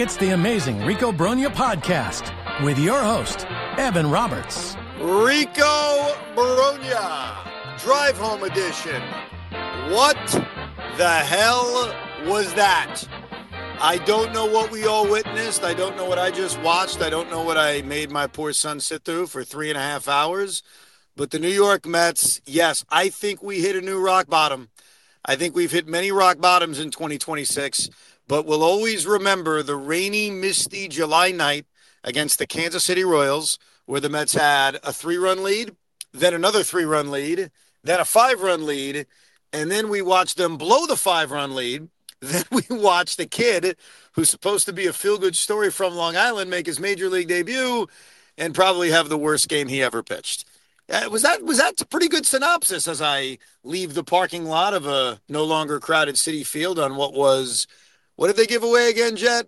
It's the amazing Rico Brogna podcast with your host, Evan Roberts. Rico Brogna, Drive Home Edition. What the hell was that? I don't know what we all witnessed. I don't know what I just watched. I don't know what I made my poor son sit through for 3.5 hours. But the New York Mets, yes, I think we hit a new rock bottom. I think we've hit many rock bottoms in 2026. But we'll always remember the rainy, misty July night against the Kansas City Royals, where the Mets had a 3-run lead, then another 3-run lead, then a 5-run lead, and then we watched them blow the 5-run lead. Then we watched the kid who's supposed to be a feel-good story from Long Island make his major league debut and probably have the worst game he ever pitched. Was that a pretty good synopsis as I leave the parking lot of a no longer crowded Citi Field on what did they give away again, Jet?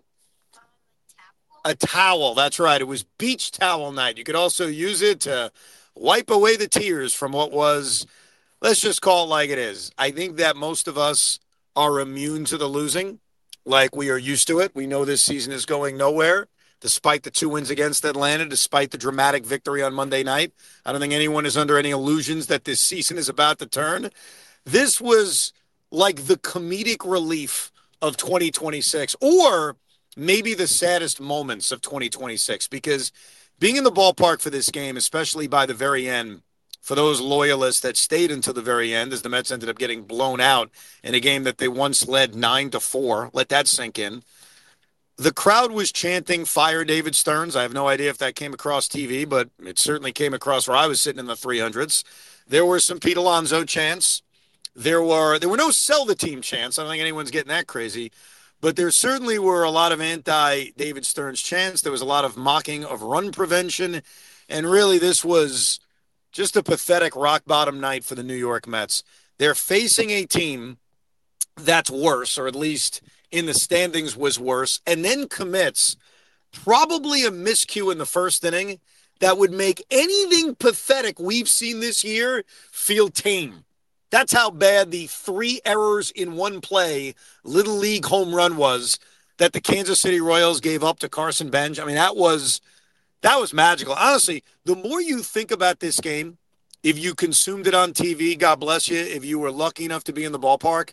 A towel. That's right. It was beach towel night. You could also use it to wipe away the tears from what was, let's just call it like it is. I think that most of us are immune to the losing, like we are used to it. We know this season is going nowhere, despite the 2 wins against Atlanta, despite the dramatic victory on Monday night. I don't think anyone is under any illusions that this season is about to turn. This was like the comedic relief of 2026, or maybe the saddest moments of 2026, because being in the ballpark for this game, especially by the very end, for those loyalists that stayed until the very end, as the Mets ended up getting blown out in a game that they once led 9-4, let that sink in. The crowd was chanting, "Fire David Stearns." I have no idea if that came across TV, but it certainly came across where I was sitting in the 300s. There were some Pete Alonso chants. There were no sell the team chants. I don't think anyone's getting that crazy. But there certainly were a lot of anti-David Stearns chants. There was a lot of mocking of run prevention. And really, this was just a pathetic rock-bottom night for the New York Mets. They're facing a team that's worse, or at least in the standings was worse, and then commits probably a miscue in the first inning that would make anything pathetic we've seen this year feel tame. That's how bad the 3 errors in one play Little League home run was that the Kansas City Royals gave up to Carson Bench. I mean, that was magical. Honestly, the more you think about this game, if you consumed it on TV, God bless you, if you were lucky enough to be in the ballpark,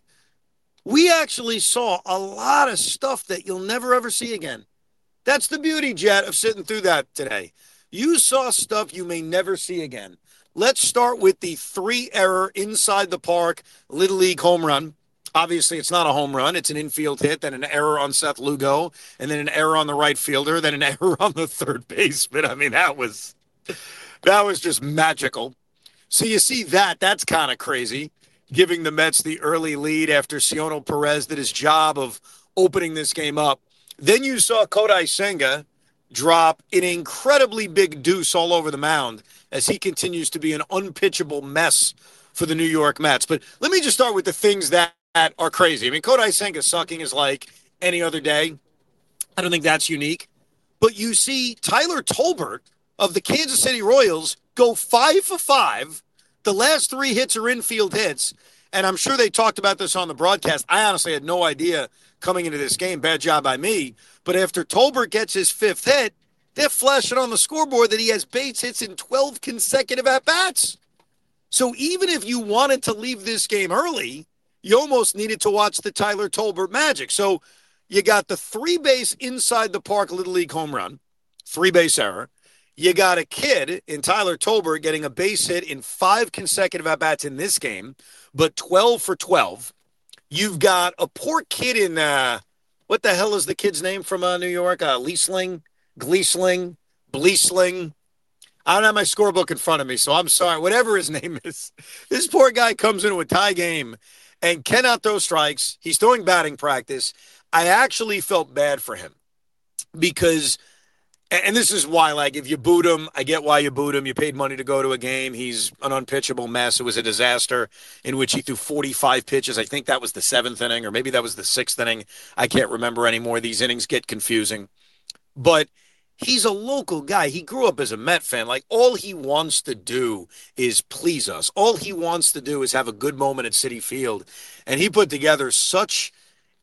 we actually saw a lot of stuff that you'll never, ever see again. That's the beauty, Jet, of sitting through that today. You saw stuff you may never see again. Let's start with the 3-error inside the park Little League home run. Obviously, it's not a home run. It's an infield hit, then an error on Seth Lugo, and then an error on the right fielder, then an error on the third baseman. I mean, that was just magical. So you see that's kind of crazy, giving the Mets the early lead after Cionel Perez did his job of opening this game up. Then you saw Kodai Senga drop an incredibly big deuce all over the mound as he continues to be an unpitchable mess for the New York Mets. But let me just start with the things that are crazy. I mean, Kodai Senga sucking is like any other day. I don't think that's unique. But you see Tyler Tolbert of the Kansas City Royals go 5 for 5. The last 3 hits are infield hits. And I'm sure they talked about this on the broadcast. I honestly had no idea coming into this game. Bad job by me. But after Tolbert gets his 5th hit, they're flashing on the scoreboard that he has base hits in 12 consecutive at-bats. So even if you wanted to leave this game early, you almost needed to watch the Tyler Tolbert magic. So you got the 3-base inside the park Little League home run, 3-base error. You got a kid in Tyler Tolbert getting a base hit in 5 consecutive at-bats in this game, but 12 for 12. You've got a poor kid in, what the hell is the kid's name from New York? Gleesling. I don't have my scorebook in front of me, so I'm sorry. Whatever his name is. This poor guy comes into a tie game and cannot throw strikes. He's throwing batting practice. I actually felt bad for him because, and this is why, like, if you boot him, I get why you boot him. You paid money to go to a game. He's an unpitchable mess. It was a disaster in which he threw 45 pitches. I think that was the 7th inning, or maybe that was the 6th inning. I can't remember anymore. These innings get confusing. But he's a local guy. He grew up as a Met fan. Like, all he wants to do is please us. All he wants to do is have a good moment at Citi Field. And he put together such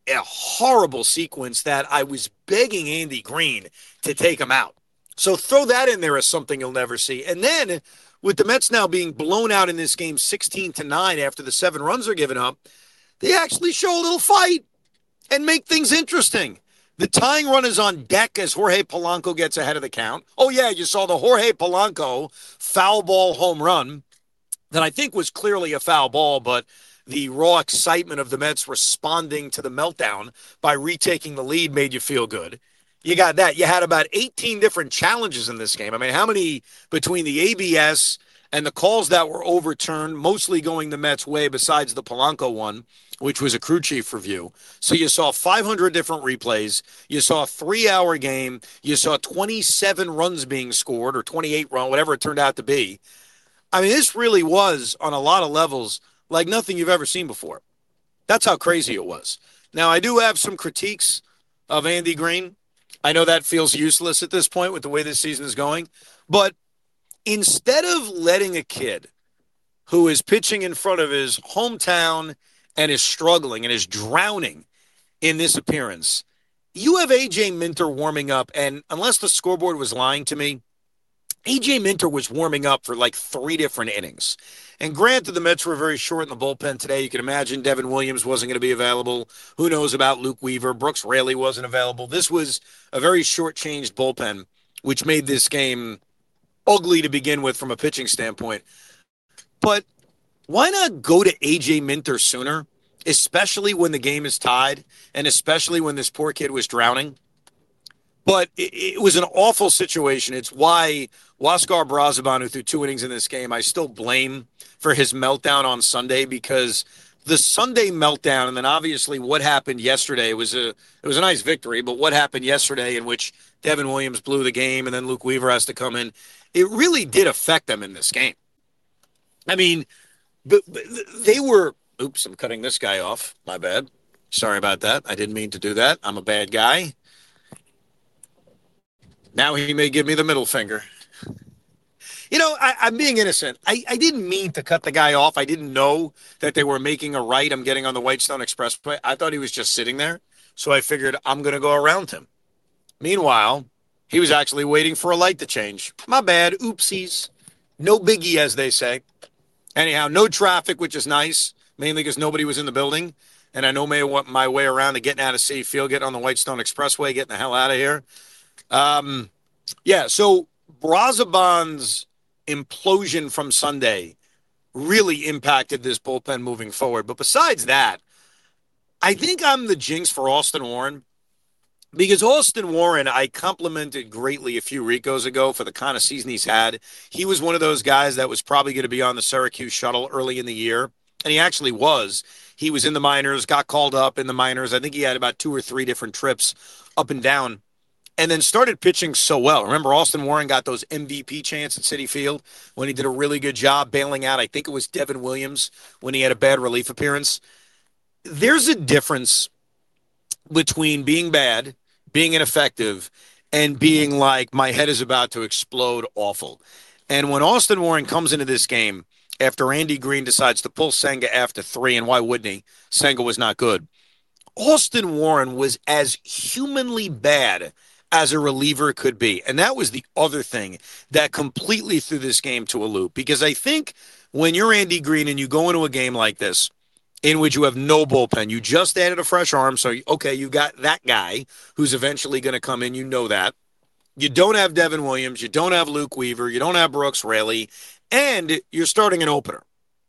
a horrible sequence that I was begging Andy Green to take him out. So throw that in there as something you'll never see. And then with the Mets now being blown out in this game 16-9 after the 7 runs are given up, they actually show a little fight and make things interesting. The tying run is on deck as Jorge Polanco gets ahead of the count. Oh, yeah, you saw the Jorge Polanco foul ball home run that I think was clearly a foul ball, but the raw excitement of the Mets responding to the meltdown by retaking the lead made you feel good. You got that. You had about 18 different challenges in this game. I mean, how many between the ABS and the calls that were overturned, mostly going the Mets' way besides the Polanco one, which was a crew chief review. So you saw 500 different replays. You saw a 3-hour game. You saw 27 runs being scored, or 28 runs, whatever it turned out to be. I mean, this really was, on a lot of levels, like nothing you've ever seen before. That's how crazy it was. Now, I do have some critiques of Andy Green. I know that feels useless at this point with the way this season is going. But instead of letting a kid who is pitching in front of his hometown and is struggling and is drowning in this appearance, you have A.J. Minter warming up. And unless the scoreboard was lying to me, A.J. Minter was warming up for like 3 different innings. And granted, the Mets were very short in the bullpen today. You can imagine Devin Williams wasn't going to be available. Who knows about Luke Weaver? Brooks Raley wasn't available. This was a very short-changed bullpen, which made this game ugly to begin with from a pitching standpoint. But why not go to A.J. Minter sooner, especially when the game is tied and especially when this poor kid was drowning? But it was an awful situation. It's why Huáscar Brazoban, who threw 2 innings in this game, I still blame for his meltdown on Sunday, because the Sunday meltdown and then obviously what happened yesterday was a nice victory, but what happened yesterday in which Devin Williams blew the game and then Luke Weaver has to come in, it really did affect them in this game. I mean, they were – oops, I'm cutting this guy off. My bad. Sorry about that. I didn't mean to do that. I'm a bad guy. Now he may give me the middle finger. You know, I'm being innocent. I didn't mean to cut the guy off. I didn't know that they were making a right. I'm getting on the Whitestone Expressway. I thought he was just sitting there. So I figured I'm going to go around him. Meanwhile, he was actually waiting for a light to change. My bad. Oopsies. No biggie, as they say. Anyhow, no traffic, which is nice, mainly because nobody was in the building. And I know my way around to getting out of Citi Field, getting on the Whitestone Expressway, getting the hell out of here. So Brazoban's implosion from Sunday really impacted this bullpen moving forward. But besides that, I think I'm the jinx for Austin Warren, because Austin Warren, I complimented greatly a few Ricos ago for the kind of season he's had. He was one of those guys that was probably going to be on the Syracuse shuttle early in the year, and he actually was. He was in the minors, got called up in the minors. I think he had about 2 or 3 different trips up and down, and then started pitching so well. Remember, Austin Warren got those MVP chants at Citi Field when he did a really good job bailing out, I think it was Devin Williams, when he had a bad relief appearance. There's a difference between being bad, being ineffective, and being like, my head is about to explode awful. And when Austin Warren comes into this game after Andy Green decides to pull Senga after 3, and why wouldn't he? Senga was not good. Austin Warren was as humanly bad as a reliever could be. And that was the other thing that completely threw this game to a loop. Because I think when you're Andy Green and you go into a game like this, in which you have no bullpen, you just added a fresh arm, so, okay, you got that guy who's eventually going to come in, you know that. You don't have Devin Williams, you don't have Luke Weaver, you don't have Brooks Raley, and you're starting an opener.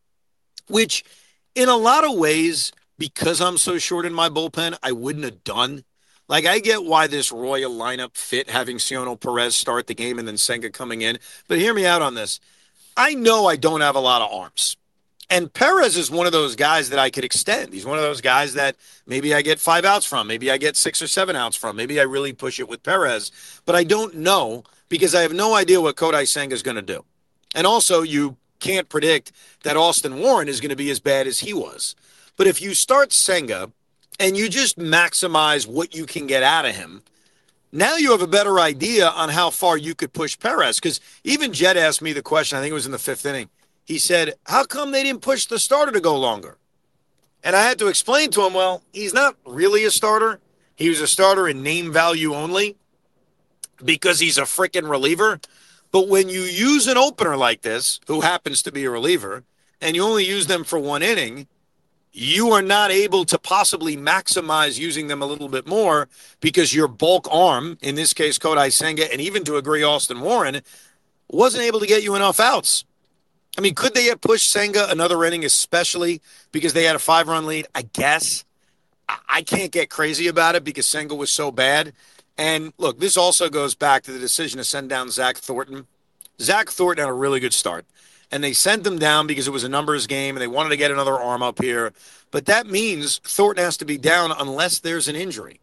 Which, in a lot of ways, because I'm so short in my bullpen, I wouldn't have done. Like, I get why this Royal lineup fit, having Cionel Perez start the game and then Senga coming in. But hear me out on this. I know I don't have a lot of arms. And Perez is one of those guys that I could extend. He's one of those guys that maybe I get 5 outs from. Maybe I get 6 or 7 outs from. Maybe I really push it with Perez. But I don't know, because I have no idea what Kodai Senga is going to do. And also, you can't predict that Austin Warren is going to be as bad as he was. But if you start Senga and you just maximize what you can get out of him, now you have a better idea on how far you could push Perez. Because even Jed asked me the question, I think it was in the 5th inning. He said, how come they didn't push the starter to go longer? And I had to explain to him, well, he's not really a starter. He was a starter in name value only because he's a freaking reliever. But when you use an opener like this, who happens to be a reliever, and you only use them for 1 inning, you are not able to possibly maximize using them a little bit more because your bulk arm, in this case, Kodai Senga, and even to agree, Austin Warren, wasn't able to get you enough outs. I mean, could they have pushed Senga another inning, especially because they had a 5-run lead? I guess. I can't get crazy about it because Senga was so bad. And look, this also goes back to the decision to send down Zach Thornton. Zach Thornton had a really good start, and they sent him down because it was a numbers game and they wanted to get another arm up here. But that means Thornton has to be down unless there's an injury.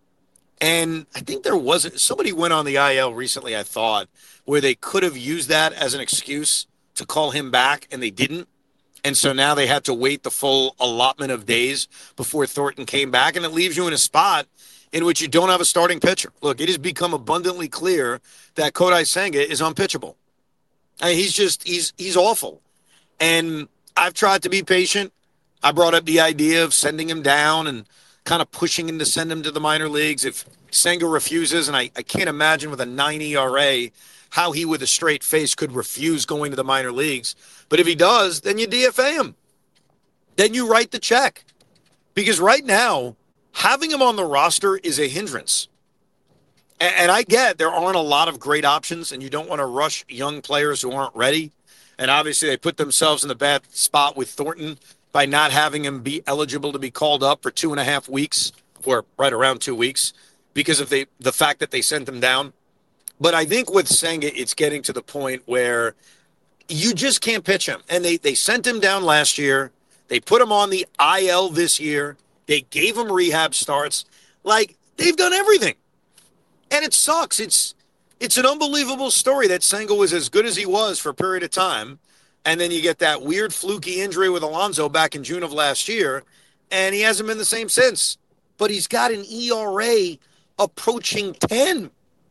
And I think there wasn't somebody went on the IL recently, I thought, where they could have used that as an excuse to call him back, and they didn't. And so now they had to wait the full allotment of days before Thornton came back, and it leaves you in a spot in which you don't have a starting pitcher. Look, it has become abundantly clear that Kodai Senga is unpitchable. I mean, he's awful. And I've tried to be patient. I brought up the idea of sending him down and kind of pushing him to send him to the minor leagues. If Senga refuses, and I can't imagine with a 9 ERA how he with a straight face could refuse going to the minor leagues. But if he does, then you DFA him. Then you write the check. Because right now, having him on the roster is a hindrance. And I get there aren't a lot of great options, and you don't want to rush young players who aren't ready. And obviously, they put themselves in the bad spot with Thornton by not having him be eligible to be called up for 2.5 weeks, or right around 2 weeks, because of the fact that they sent him down. But I think with Senga, it's getting to the point where you just can't pitch him. And they sent him down last year. They put him on the IL this year. They gave him rehab starts. Like, they've done everything. And it sucks. It's an unbelievable story that Senga was as good as he was for a period of time. And then you get that weird fluky injury with Alonso back in June of last year. And he hasn't been the same since. But he's got an ERA approaching 10.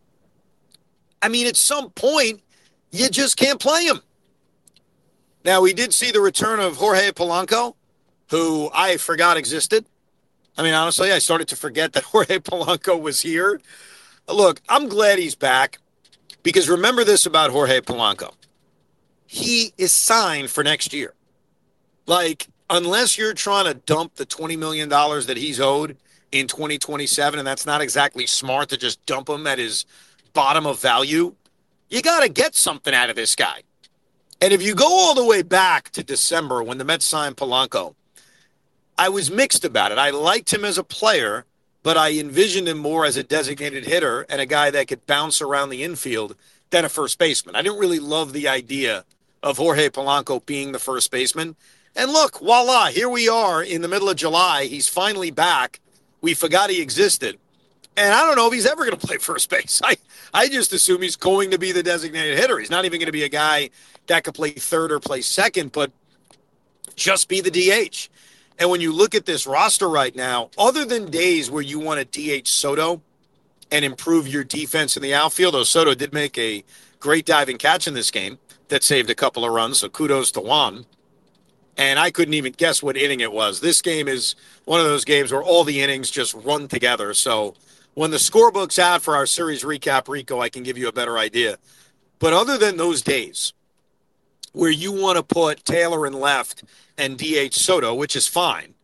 I mean, at some point, you just can't play him. Now, we did see the return of Jorge Polanco, who I forgot existed. I mean, honestly, I started to forget that Jorge Polanco was here. Look, I'm glad he's back because remember this about Jorge Polanco. He is signed for next year. Like, unless you're trying to dump the $20 million that he's owed in 2027, and that's not exactly smart to just dump him at his bottom of value, you got to get something out of this guy. And if you go all the way back to December when the Mets signed Polanco, I was mixed about it. I liked him as a player, but I envisioned him more as a designated hitter and a guy that could bounce around the infield than a first baseman. I didn't really love the idea of Jorge Polanco being the first baseman. And look, voila, here we are in the middle of July. He's finally back. We forgot he existed. And I don't know if he's ever going to play first base. I just assume he's going to be the designated hitter. He's not even going to be a guy that could play third or play second, but just be the DH. And when you look at this roster right now, other than days where you want to DH Soto and improve your defense in the outfield, though Soto did make a great diving catch in this game that saved a couple of runs, so kudos to Juan. And I couldn't even guess what inning it was. This game is one of those games where all the innings just run together. So when the scorebook's out for our series recap, Rico, I can give you a better idea. But other than those days where you want to put Taylor in left and DH Soto, which is fine,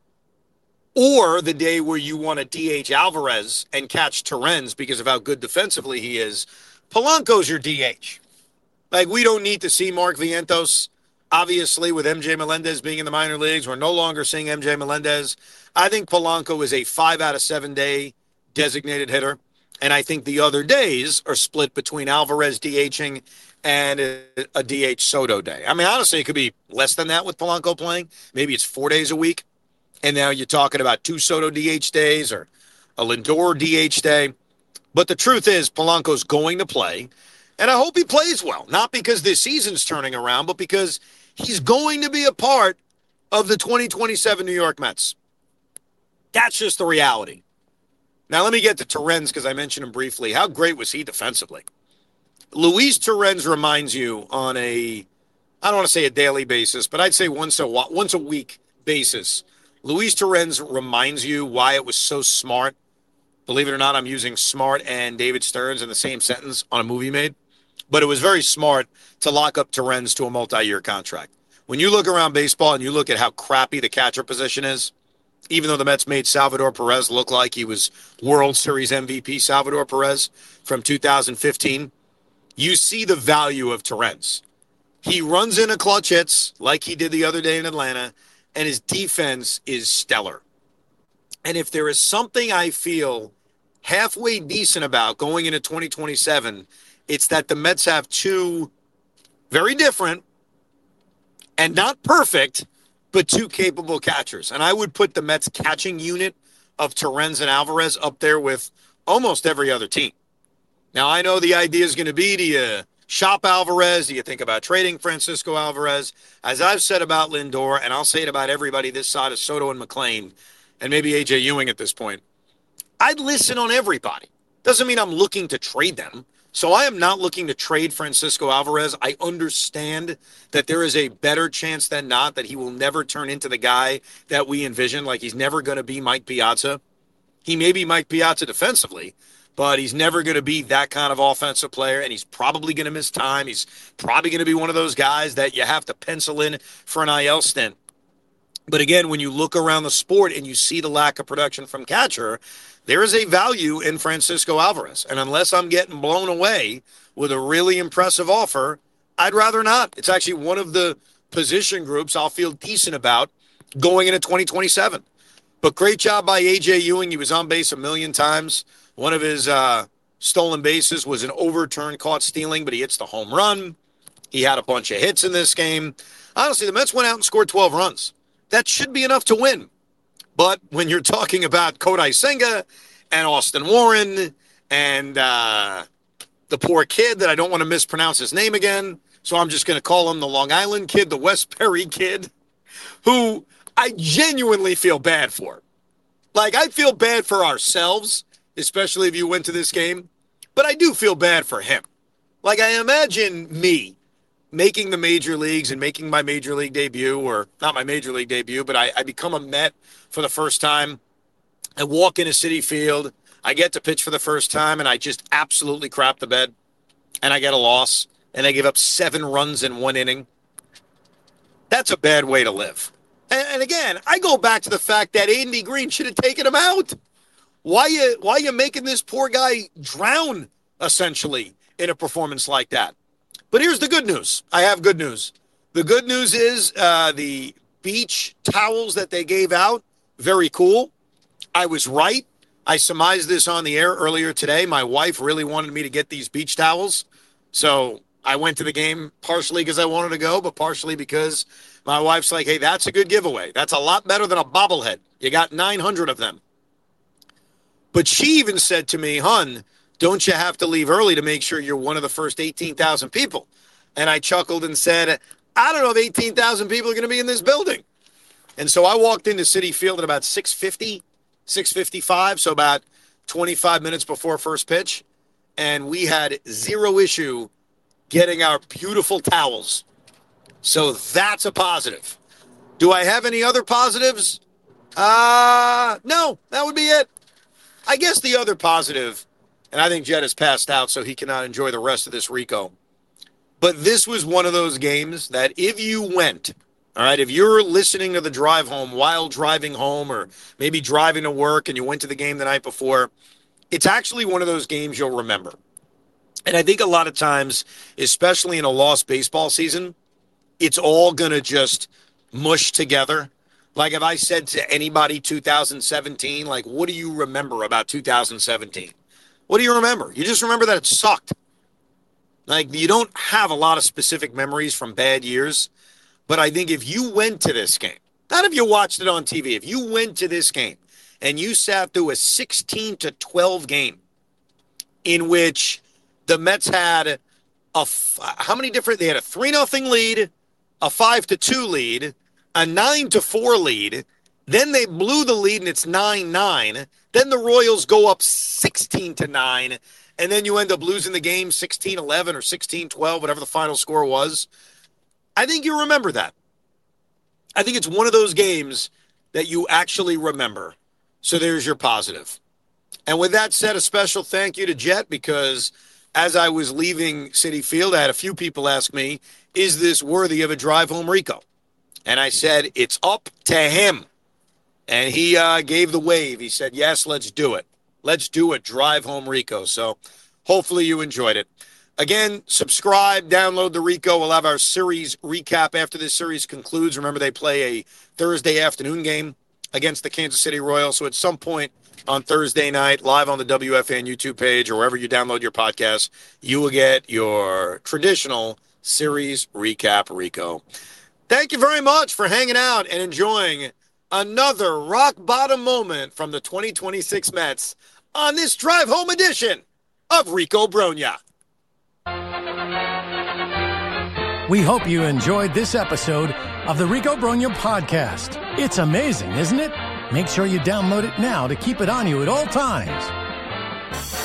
or the day where you want to DH Alvarez and catch Torrens because of how good defensively he is, Polanco's your DH. Like, we don't need to see Mark Vientos. Obviously, with MJ Melendez being in the minor leagues, we're no longer seeing MJ Melendez. I think Polanco is a 5 out of 7 day designated hitter. And I think the other days are split between Alvarez DHing and a DH Soto day. I mean, honestly, it could be less than that with Polanco playing. Maybe it's 4 days a week. And now you're talking about 2 Soto DH days or a Lindor DH day. But the truth is, Polanco's going to play. And I hope he plays well. Not because this season's turning around, but because he's going to be a part of the 2027 New York Mets. That's just the reality. Now, let me get to Torrens because I mentioned him briefly. How great was he defensively? Luis Torrens reminds you on a, I don't want to say a daily basis, but I'd say once a week basis Luis Torrens reminds you why it was so smart. Believe it or not, I'm using smart and David Stearns in the same sentence on a movie made. But it was very smart to lock up Torrens to a multi-year contract. When you look around baseball and you look at how crappy the catcher position is, even though the Mets made Salvador Perez look like he was World Series MVP Salvador Perez from 2015, you see the value of Torrens. He runs in a clutch hits like he did the other day in Atlanta, and his defense is stellar. And if there is something I feel halfway decent about going into 2027, it's that the Mets have two very different and not perfect, but two capable catchers. And I would put the Mets catching unit of Torrens and Alvarez up there with almost every other team. Now, I know the idea is going to be, do you shop Alvarez? Do you think about trading Francisco Alvarez? As I've said about Lindor, and I'll say it about everybody this side of Soto and McClain, and maybe A.J. Ewing at this point, I'd listen on everybody. Doesn't mean I'm looking to trade them. So I am not looking to trade Francisco Alvarez. I understand that there is a better chance than not that he will never turn into the guy that we envision. Like, he's never going to be Mike Piazza. He may be Mike Piazza defensively, but he's never going to be that kind of offensive player, and he's probably going to miss time. He's probably going to be one of those guys that you have to pencil in for an IL stint. But again, when you look around the sport and you see the lack of production from catcher, there is a value in Francisco Alvarez. And unless I'm getting blown away with a really impressive offer, I'd rather not. It's actually one of the position groups I'll feel decent about going into 2027. But great job by A.J. Ewing. He was on base a million times. One of his stolen bases was an overturned caught stealing, but he hits the home run. He had a bunch of hits in this game. Honestly, the Mets went out and scored 12 runs. That should be enough to win. But when you're talking about Kodai Senga and Austin Warren and the poor kid that I don't want to mispronounce his name again, so I'm just going to call him the Long Island kid, the West Perry kid, who I genuinely feel bad for. Like, I feel bad for ourselves, especially if you went to this game, but I do feel bad for him. Like, I imagine me making the major leagues and making my major league debut, or not my major league debut, but I become a Met for the first time. I walk into Citi Field. I get to pitch for the first time, and I just absolutely crap the bed, and I get a loss, and I give up 7 runs in 1 inning. That's a bad way to live. And again, I go back to the fact that Andy Green should have taken him out. Why you making this poor guy drown, essentially, in a performance like that? But here's the good news. I have good news. The good news is the beach towels that they gave out, very cool. I was right. I surmised this on the air earlier today. My wife really wanted me to get these beach towels. So I went to the game partially because I wanted to go, but partially because my wife's like, hey, that's a good giveaway. That's a lot better than a bobblehead. You got 900 of them. But she even said to me, hun, don't you have to leave early to make sure you're one of the first 18,000 people? And I chuckled and said, I don't know if 18,000 people are going to be in this building. And so I walked into Citi Field at about 6:50, 6:55, so about 25 minutes before first pitch. And we had zero issue getting our beautiful towels. So that's a positive. Do I have any other positives? No, that would be it. I guess the other positive, and I think Jed has passed out so he cannot enjoy the rest of this Rico. But this was one of those games that if you went, all right, if you're listening to the drive home while driving home or maybe driving to work and you went to the game the night before, it's actually one of those games you'll remember. And I think a lot of times, especially in a lost baseball season, it's all going to just mush together. Like if I said to anybody 2017, like, what do you remember about 2017? What do you remember? You just remember that it sucked. Like, you don't have a lot of specific memories from bad years. But I think if you went to this game, not if you watched it on TV, if you went to this game and you sat through a 16-12 game in which the Mets had how many different, they had a 3-0 lead, a 5-2 lead, a 9-4 lead. Then they blew the lead and it's 9-9. Then the Royals go up 16-9. And then you end up losing the game 16-11 or 16-12, whatever the final score was. I think you remember that. I think it's one of those games that you actually remember. So there's your positive. And with that said, a special thank you to Jet, because as I was leaving Citi Field, I had a few people ask me, is this worthy of a drive home Rico? And I said, it's up to him. And he gave the wave. He said, yes, let's do it. Let's do it. Drive home Rico. So hopefully you enjoyed it. Again, subscribe, download the Rico. We'll have our series recap after this series concludes. Remember, they play a Thursday afternoon game against the Kansas City Royals. So at some point on Thursday night, live on the WFAN YouTube page or wherever you download your podcast, you will get your traditional series recap Rico. Thank you very much for hanging out and enjoying another rock-bottom moment from the 2026 Mets on this drive home edition of Rico Brogna. We hope you enjoyed this episode of the Rico Brogna podcast. It's amazing, isn't it? Make sure you download it now to keep it on you at all times.